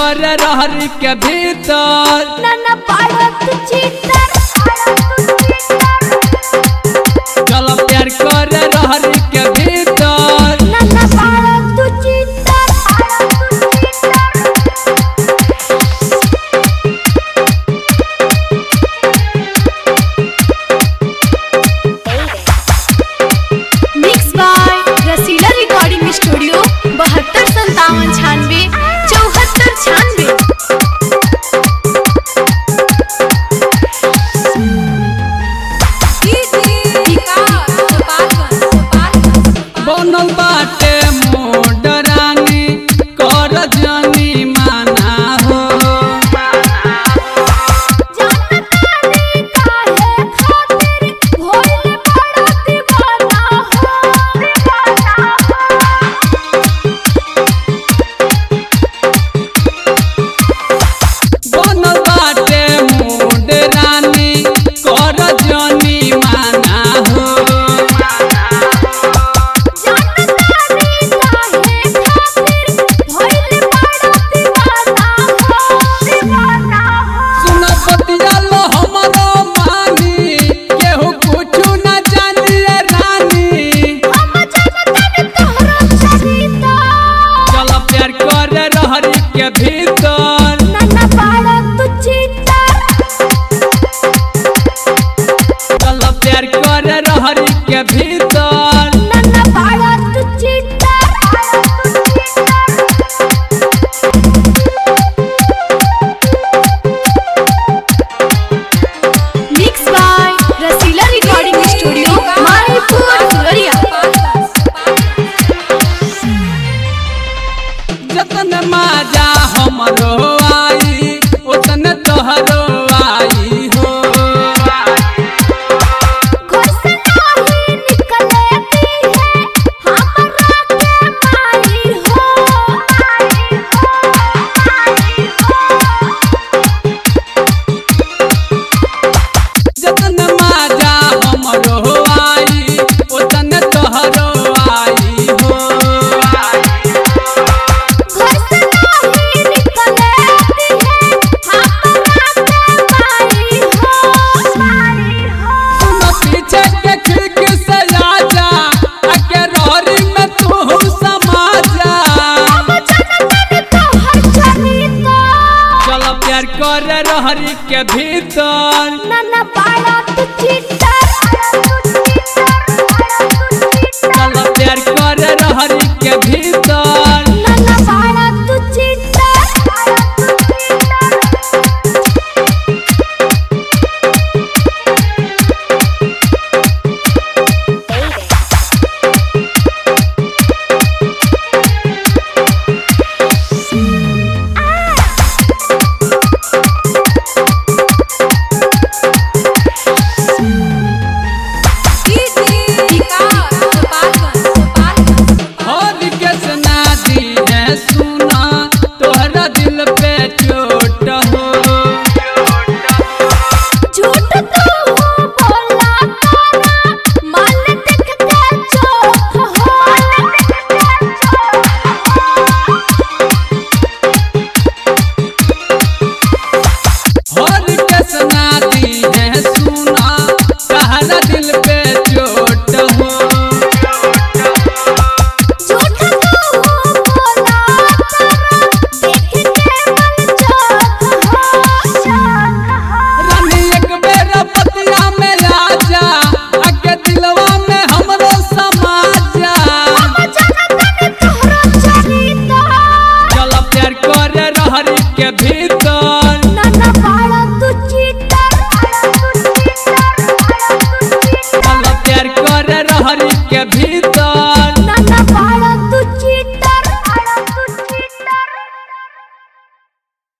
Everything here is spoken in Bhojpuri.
कर रहरी के भीतर नन्ना पाड़ा तू चीटर चल प्यार कर रहरी के भीतर नन्ना पाड़ा तू cheater mix by Rasila recording studio 725796 7496। बनल बाटे मोडरानी कर जानी माना हो जानतानी काहे खातिर भोले बड़ा दीवाना बनल बाटे मोडरानी कर जानी माना हो जानतानी काहे खातिर भोले बड़ा दीवाना सुन पतिया लो हमरो मानी केहू कुछु न जानिए रानी हम जानतानी तोहरा चरिता चल प्यार कर रहरी के भीतर नन्ना पाड़ा तू चीटर चल प्यार कर रहरी के भीतर नन्ना पाड़ा तू cheater mix by Rasila recording studio Maripur Phulariya. जतन माजा हमरो आई उतन तोहरो आई हो घर से नहीं निकलेती है हमरा के माई हो जतन माजा हमरो आई उतन तोहरो आई हो घर से नहीं निकलेती है हमरा के माई हो तुम पीछे के खिड़की से आजा आके रहरी में तू समा जा हम जानतानी तोहर चरिता चल प्यार कर रहरी के भीतर नन्ना पाड़ा तू चीटर चल प्यार कर रहरी के भीतर नन्ना पाड़ा तू चीटर हर के सुना दी है सुना तोहरा दिल पे चोट हो झूठ तू बोला तारा मन देख के चोख हो हर के सुना दी है सुना तोहरा दिल पे चोट हो झूठ तू बोला तारा देख के मन चोख हो रानी एक बेर पतिया में आजा आके दिलवा में हमरो समा जा हम जानतानी तोहरा चरिता चल प्यार कर रहरी के भीतर